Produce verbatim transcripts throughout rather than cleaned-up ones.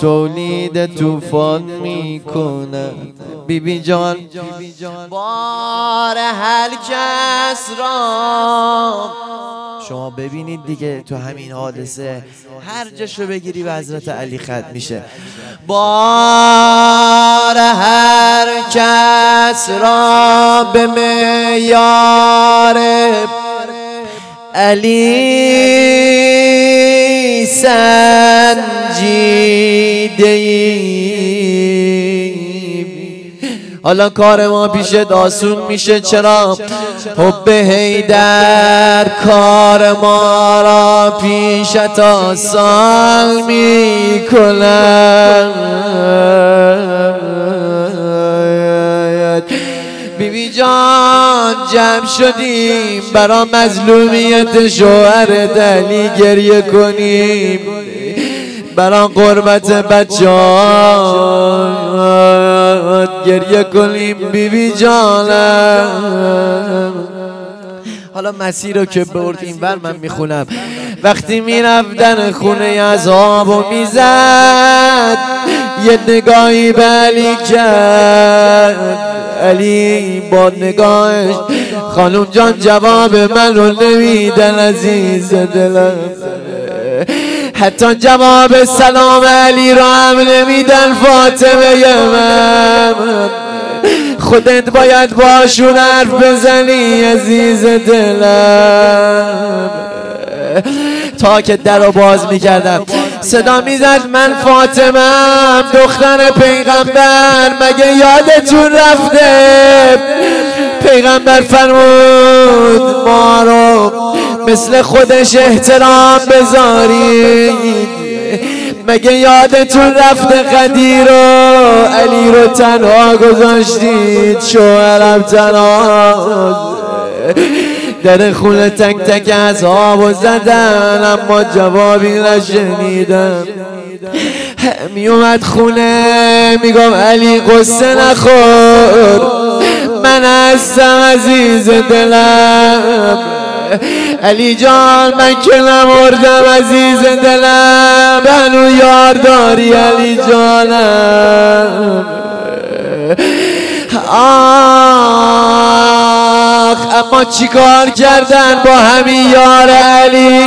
تولید طوفان میکند. بیبی جان بار هر کس را شما ببینید دیگه، تو همین حادثه هر جاشو بگیری به حضرت علی ختم میشه. بار هر کس را به معیار علی سنجیدیم. حالا کار ما پیش داسون میشه. چرا؟ حب حیدر کار ما را پیشت آسان میکند. بیبی جان جمع شدیم برا مظلومیت شوهر علی گریه کنیم، برا قربت بچه‌هات گریه کنیم. بیبی جانم حالا مسیر رو که بردیم بر من میخونم. وقتی میرفتن خونه عذاب و میزد، یه نگاهی به علی کرد. علی با نگاهش خانم جان جواب من رو نمیدن عزیز دلم، حتی جواب سلام علی رو هم نمیدن. فاطمه من خودت باید باشون حرف بزنی عزیز دلم. تا که در رو باز میکردم صدا میزد من فاطمه‌ام دختر پیغمبر، مگه یادتون رفته پیغمبر فرمود ما رو مثل خودش احترام بذارید؟ مگه یادتون رفته قدیر و علی رو تنها گذاشتید؟ شوهرم تنها در خونه تک تک عذاب و زدن، اما جوابی نشنیدم. می اومد خونه میگم علی قصه نخور، من هستم عزیز دلم. علی جان من که نمردم عزیز دلم، هنو یار داری علی جانم. آخ اما چی کار کردن با همین یار علی؟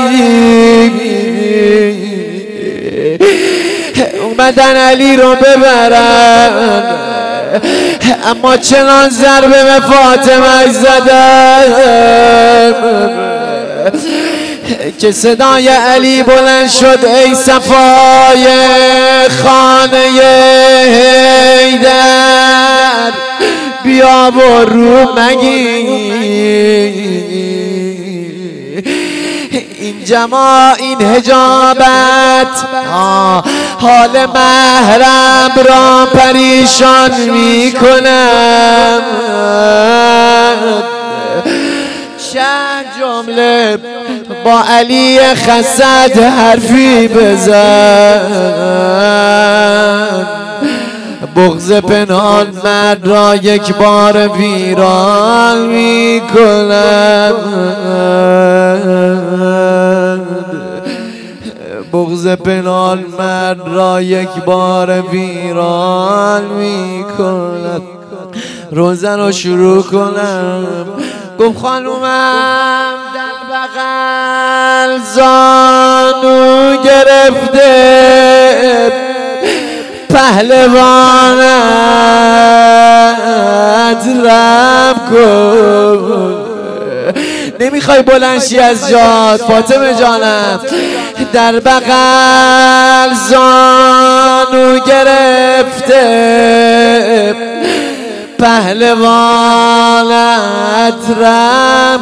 اومدن علی رو ببرن، اما چنان ضربه به فاطمه زدن که صدای علی بلند شد ای صفای خانه حیدر، بیا و رو مگیر. این جماع این حجابت حال محرم را پریشان می کند. چند جمله با علی خسد حرفی بزن، بغض پنهان مرد را یک بار ویران می کند. بغض پنهان مرد را یک بار ویران می کند. روزه رو شروع کنم. گفت خانومم در بغل زانو گرفته، پهلوانت رم کن. نمیخوای بلنشی از جات فاطمه جانم؟ در بغل زانو گرفته، پهلوانت رم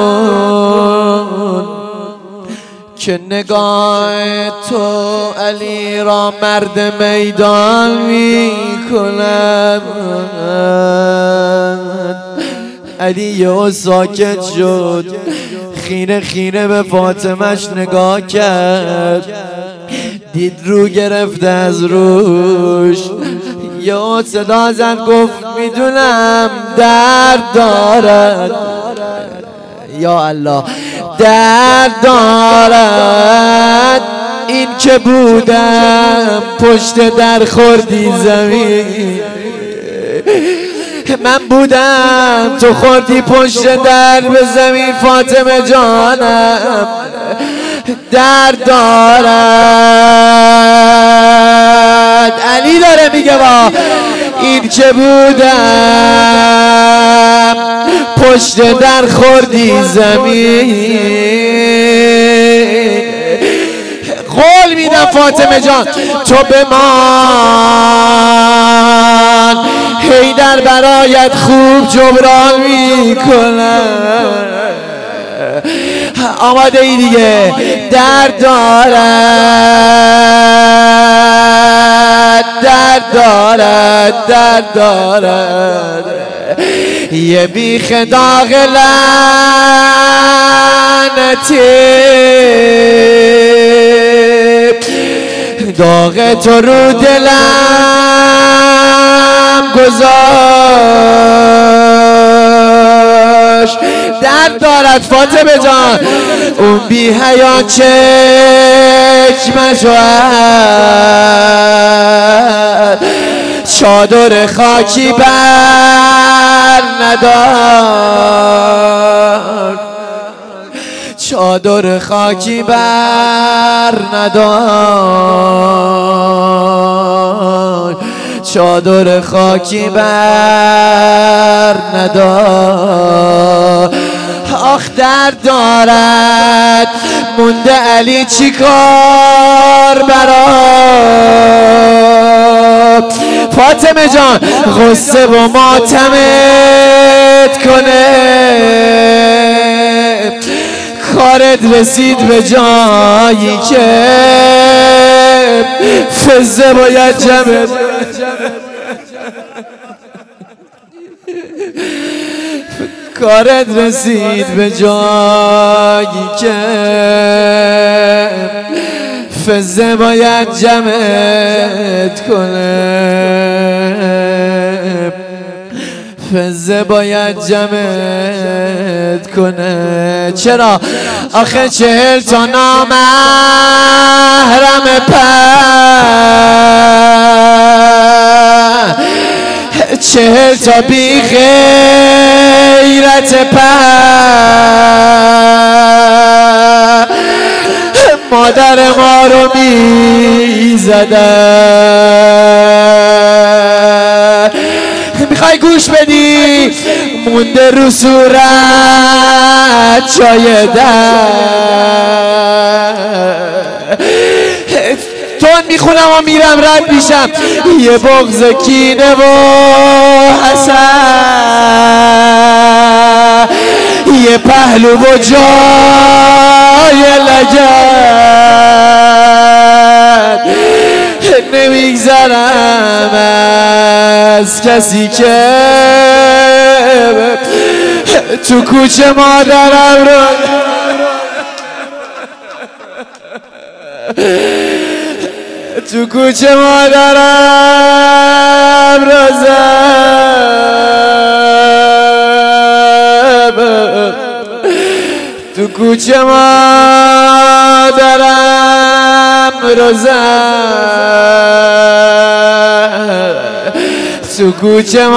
کن. که نگاه تو علی را مرد میدان می کند. علی یه ساکت شد، خیره خیره به فاطمهش نگاه کرد، دید رو گرفته از روش. یه صدا زد گفت میدونم درد دارد، یا الله درد دارد این که بودم پشت در خوردی زمین. من بودم تو خوردی پشت در به زمین. فاطمه جانم درد دارد. علی داره میگه با این که بودم پشت در خوردی زمین. قول میدم فاطمه جان تو بمان، حیدر برایت خوب جبران میکنم. آماده ای دیگه؟ درد دارد، درد دارد، درد دارد. یه بیخ داغ لعنتی داغ تو رو دلم گذاشت. درد دارد فاطمه جان اون بی حیا چشمشو چادر خاکی بر ندار، چادر خاکی بر ندار، چادر خاکی بر ندار. آخ درد دارد مونده علی چی کار برات. فاطمه جان غصه و ماتمت کنه، کارت رسید به جایی که فزه باید جمعت. کارت رسید به جایی که فزه باید جمعت کنه، فزه باید جمعت کنه. چرا؟ آخه چهل تا نامحرم پر، چهل تا بی غیرت پر مادر ما رو می زدن. میخوای گوش بدی؟ مونده رو صورت چای در. تون میخونم و میرم رد میشم. یه بغض کینه و حسد، یه پهلو و جای لگد. نمیگذرم از کسی که تو کوچه مادرم رو تو کوچه مادرم رو زد، تو کوچه مادرم رو زد، تو کوچه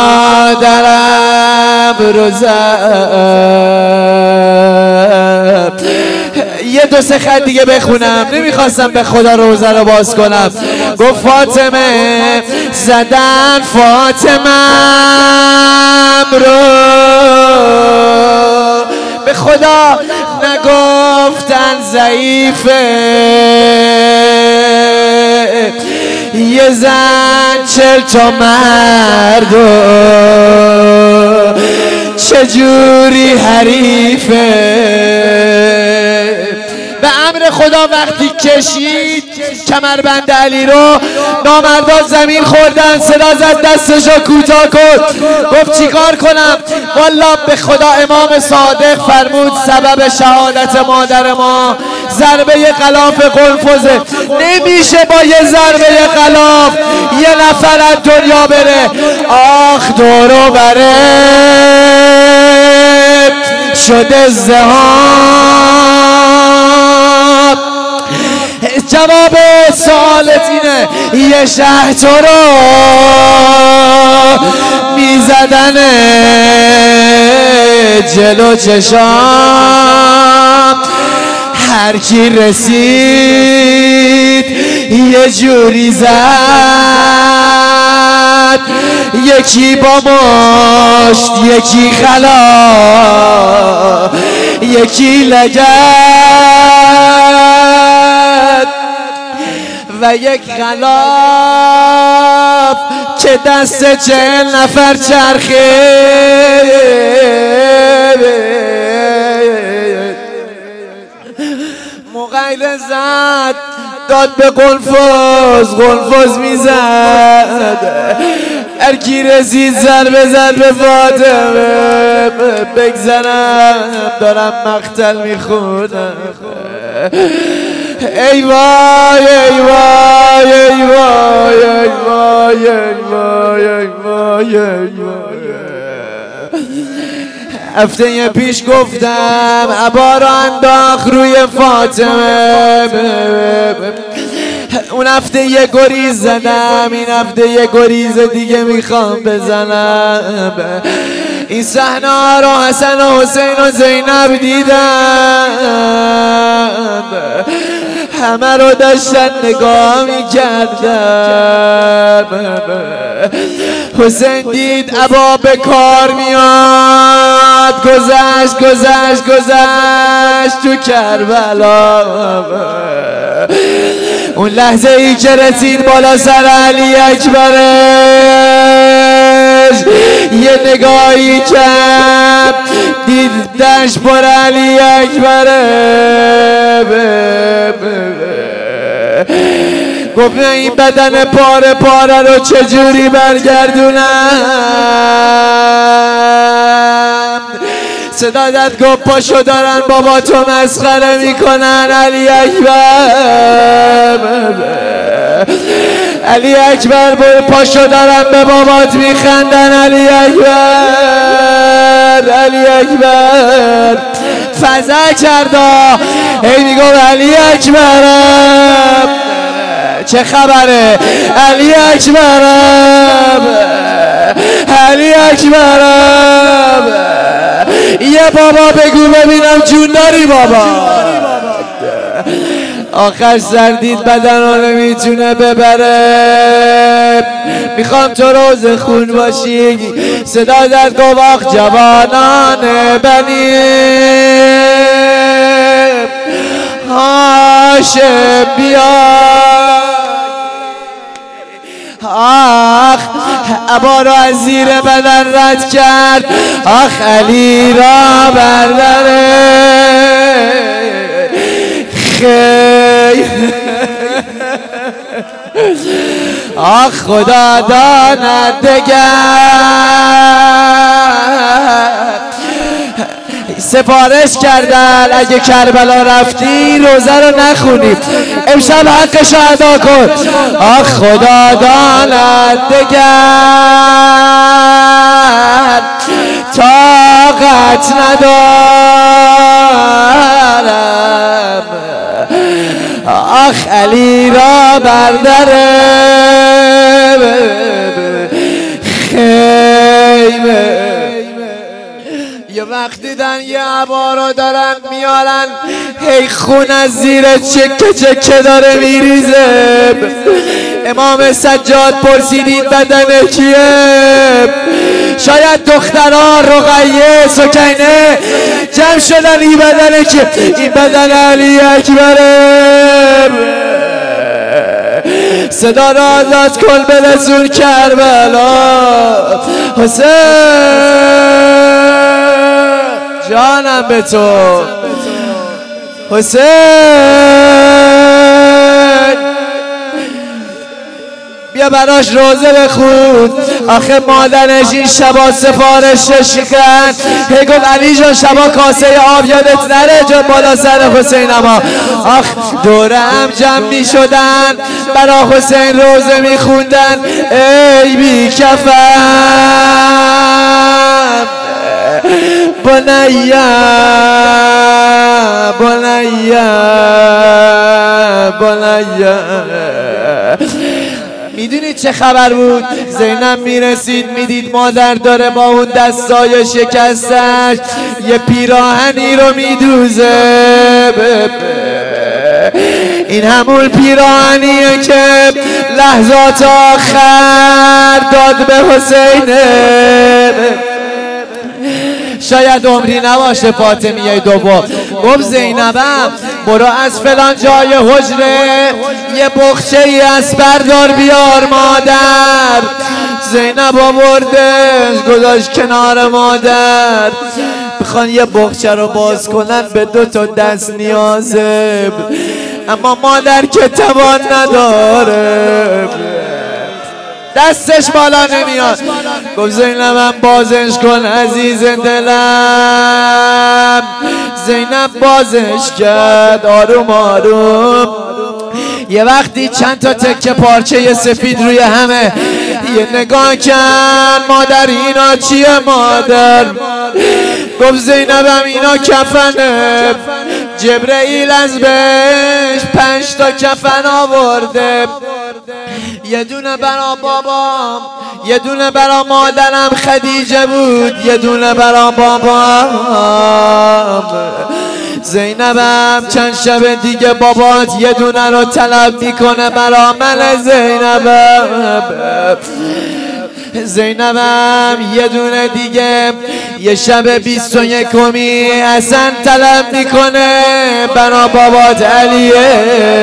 مادرم رو زد. یه دو سه خط دیگه بخونم، نمیخواستم به خدا روزه رو باز کنم. گفت فاطمه زدن فاطمه رو، به خدا نگفتن ضعیفه. یه زن چل تا مردو چجوری حریفه. به امر خدا وقتی کشید کمربند علی رو، نامردان زمین خوردن. صدا زد دستشو کوتاه کن. گفت چیکار کنم؟ والله به خدا امام صادق فرمود سبب شهادت مادر ما ضربه غلاف قنفذه. نمیشه با یه ضربه غلاف یه نفر از دنیا بره. آخ دور و بره شده ازدحام، جواب سوالت اینه یه شهر تو رو میزدنه جلو چشام، هر کی رسید یه جوری زد، یکی با مشت یکی خلا یکی لگد و یک خلاف که دست چهل نفر چرخه مغیل زد داد به قلفاز، قلفاز میزد ارکی رسید ضربه ضربه فاطمه بگذرم دارم مقتل میخونم ای وای ای وای ای وای ای وای ای وای ای وای ای وای. هفته پیش گفتم عبا را انداخت روی فاطمه، اون هفته یه گریز زدم، این هفته یه گریز دیگه میخوام بزنم. این صحنه رو حسن و حسین و زینب دیدم، همه رو داشتن نگاه میکردم. حسین دید عبا به کار میاد، گذشت گذشت گذشت تو کربلا. اون لحظه ای که رسید بالا سر علی اکبرش، یه نگاهی کرد دید دشت پر علی اکبره. گفت این بدن پاره پاره رو چجوری برگردونم؟ صدا داد گفت پاشو دارن بابا تو مسخره میکنن علی اکبر. علی اکبر پاشو دارن به بابات میخندن علی اکبر. علی اکبر فزع کردا هی میگفت علی اکبرم چه خبره، علی اکبرم علی اکبرم یه بابا بگو ببینم جون داری بابا. آخر سردید بدن رو نمیتونه ببره، میخوام تو روز خون باشی. صدا در گواخ جوانان بنی هاشم بیا. آخ عبا را از زیر بدن رد کرد، آخ علی را برداره خیلی. آخ خدا داند دگر سفارش کردن اگه کربلا رفتی روزه رو نخونی، امشب حقش رو ادا کن. آخ خدا داند دگر طاقت ندارم، آخ علی را برداره خیمه. یه وقت دیدن یه عبا رو دارن میارن، هی خون از زیر چکه چکه داره میریزه. امام سجاد پرسیدین بدن کیه؟ شاید دختران رقیه سکینه جمع شدن این بدن که این بدن علی اکبره. صدا را آزاد کن برسون کربلا. حسین جانم به تو حسین، بیا براش روزه بخون. آخه مادرش این شبا سفارشش کرد، هی گفت علی جان شبا کاسه آب یادت نره جا بالا سر حسین. اما آخ دورم جمع می شدن برا حسین روزه می خوندن. ای بی کفم بنیا بنیا بنیه. میدونید چه خبر بود؟ زینب میرسید میدید مادر داره با اون دستای شکستش یه پیراهنی رو میدوزه. این همون پیراهنیه که لحظات آخر داد به حسینه. شاید عمری نباشه فاطمیه دوم گفت زینبم برو از فلان جای حجره یه بخچه ای از بردار بیار مادر. زینب آوردش گذاشت کنار مادر. بخوان یه بخچه رو باز کنن به دو تا دست نیازه، اما مادر که توان نداره دستش بالا نمیاد. گفت زینبم بازش کن عزیز دلم. زینب بازش کرد آروم آروم. یه وقتی چند تا تکه پارچه سفید روی همه یه نگاه کن مادر اینا چیه مادر؟ گفت زینبم اینا کفنه. جبرئیل از بهش پنج تا کفن آورده، یه دونه برا بابام، یه دونه برا مادرم خدیجه بود، یه دونه برا بابام. زینبم چند شب دیگه بابات یه دونه رو طلب میکنه برا من. زینبم زینبم یه دونه دیگه یه شب بیست و یکمی حسن طلب میکنه برا بابات علیه.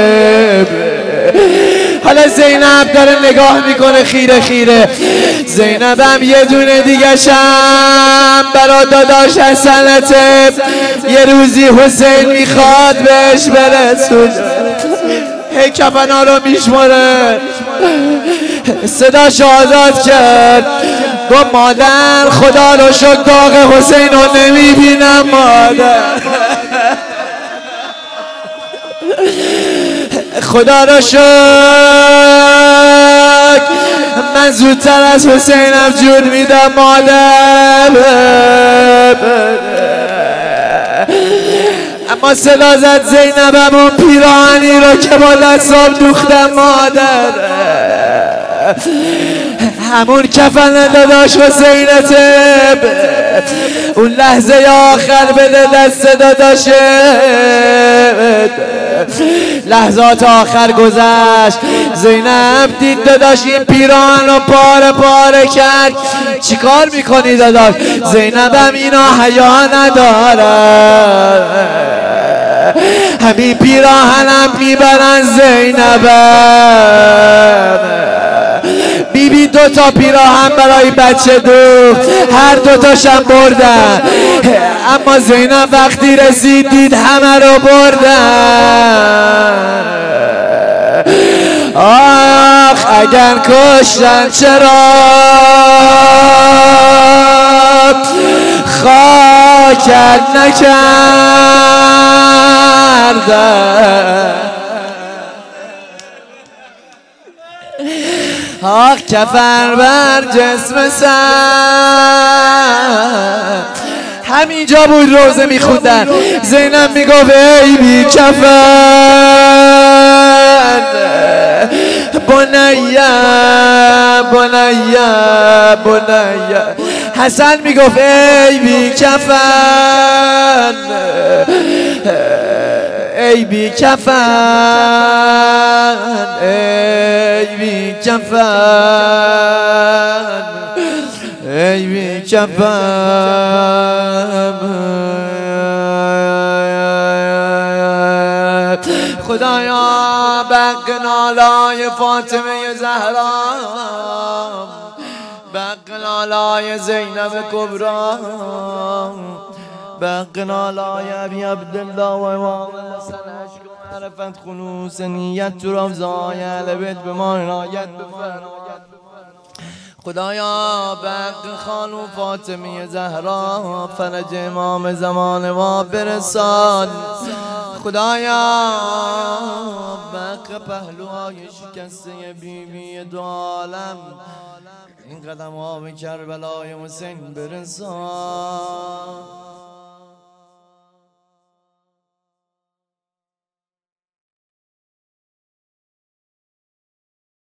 حالا زینب داره نگاه میکنه خیره خیره. زینبم یه دونه دیگه شم برا داداش حسنته، یه روزی حسین میخواد بهش برسون. هی کفنا رو میشماره. صداش آزاد کرد گفت مادر خدا رو شکر داغ حسین رو نمیبینم مادر. خدا رو شکر من زودتر از حسینم جون میدم مادر. اما صدا زد زینبم اون پیراهنی رو که با دستام دوختم مادر، همون کفن داداش حسینته. اون لحظه آخر بده دست داداشه. لحظات آخر گذشت. زینب دید داداش این پیراهن رو پاره پاره کرد. چیکار میکنی داداش؟ زینبم اینا حیا نداره، همین پیراهنم میبرن زینبم. بیبی دو تا پیراهن برای بچه دو، هر دو تاشم بردن. اما زینب وقتی رسید دید همه رو بردن. آخ اگر کشتن چرا خاکت نکردن. آخ کفن بر جسم سر. همینجا بود روزه میخوندن. زینب میگفت ای بی کفن بنیه بنیه بنیه. حسن میگفت ای بی کفن ای بی کفن ای بی کفن ای بی کفن. خدایا بق نالای فاطمه زهرا، بق نالای زینب کبرا، بق نالای ابی عبدالله و امام حسن عشق و معرفت خلوص نیت تو روضای اهل بیت به ما عنایت بفرما. خدایا بق خانو فاطمه زهرا فرج امام زمان ما برسان. خدایا بق پهلوهای شکسته بیبی دو عالم این قدم ها به کربلای حسین برسان.